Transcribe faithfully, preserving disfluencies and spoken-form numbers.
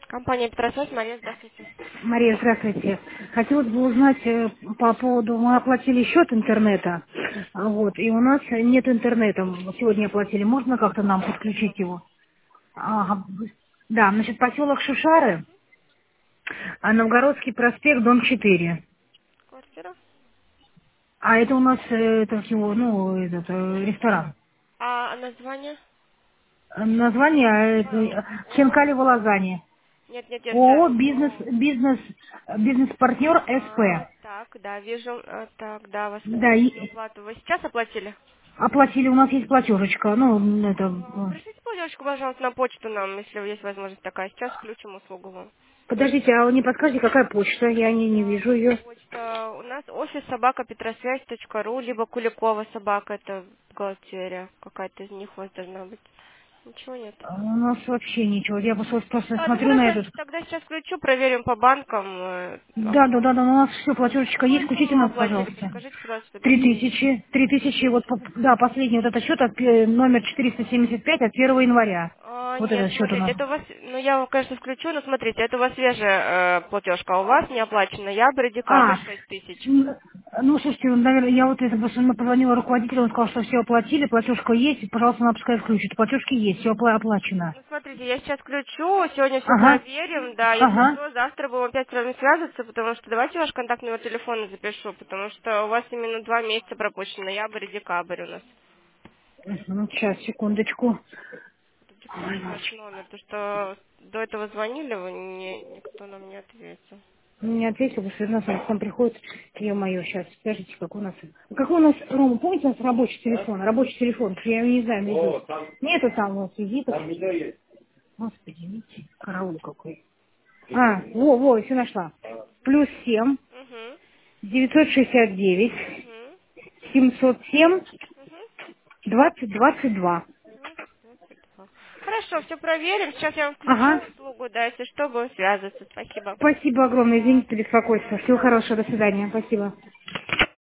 Компания Петросвязь, Мария, здравствуйте. Мария, здравствуйте. Хотелось бы узнать э, по поводу, мы оплатили счет интернета, а, вот, и у нас нет интернета. Сегодня оплатили, можно как-то нам подключить его? Ага. Да, значит, поселок Шушары, а Новгородский проспект, дом четыре. Квартира. А это у нас, э, это всего, ну, этот, э, ресторан. А название? Название э, ООО. Хинкали Волозане. Нет, нет, нет, ООО сейчас. «Бизнес, О. бизнес, бизнес-партнер А, СП». так, да, вижу. А, так, да, вас Да, проводили и оплату. Вы сейчас оплатили? оплатили, у нас есть платежечка, ну, это, А, э, пришлите платежку, пожалуйста, на почту нам, если есть возможность такая. Сейчас включим услугу вам. подождите, а вы не подскажете, какая почта? Я не, не Так, вижу ее. почта. У нас офис собака петросвязь точка ру, либо Куликова собака, это бухгалтерия. Какая-то из них у вас должна быть. Ничего нет. А у нас вообще ничего. Я просто, просто Ладно, смотрю на хорошо, этот. тогда сейчас включу, проверим по банкам. э, Да, да, да, оплату. да, у нас все, платежечка есть, Какую включите сумму вы нас, оплатили? пожалуйста. Подскажите, пожалуйста, чтобы я Три проверила. тысячи, три Три тысячи, вот, по- тысячи. да, последний вот этот счет, от, э, номер четыреста семьдесят пять от первого января. А, Вот нет, этот счет у смотрите, нас. это у вас, ну я его, конечно, включу, но смотрите, это у вас свежая э, платежка, а у вас не оплачена ноябрь и декабрь А, шесть тысяч. м, ну, слушайте, ну, наверное, я вот это просто ну, позвонила руководителю, он сказал, что все оплатили, платежка есть, пожалуйста, она пускай включит. Платежки есть, все оплачено. Ну, смотрите, я сейчас включу, сегодня все Ага, проверим, да, если ага. что, завтра будем опять с вами связываться, потому что давайте ваш контакт номер телефона запишу, потому что у вас именно два месяца пропущено, ноябрь и декабрь у нас. Ну, сейчас, секундочку. Ой, Диктуйте ваш мальчик. номер, потому что до этого звонили, вы не, никто нам не ответил. Не ответил, потому что у нас он сам приходит, ё-моё, сейчас, скажите, как у нас... Какой у нас, Рома, помните, у нас рабочий телефон? Рабочий телефон, я его не знаю, найду. Нету там у нас визитов. Господи, видите, караул какой. А, во, во, все нашла. Плюс семь, Угу, девятьсот шестьдесят девять, угу, семьсот семь, угу. двадцать двадцать два. двадцать, двадцать два. Хорошо, все проверим. Сейчас я вам включу Ага. услугу, да, если что, будем связываться. Спасибо. Спасибо огромное, Да, извините за до беспокойство. свидания. Всего хорошего, до свидания. Спасибо.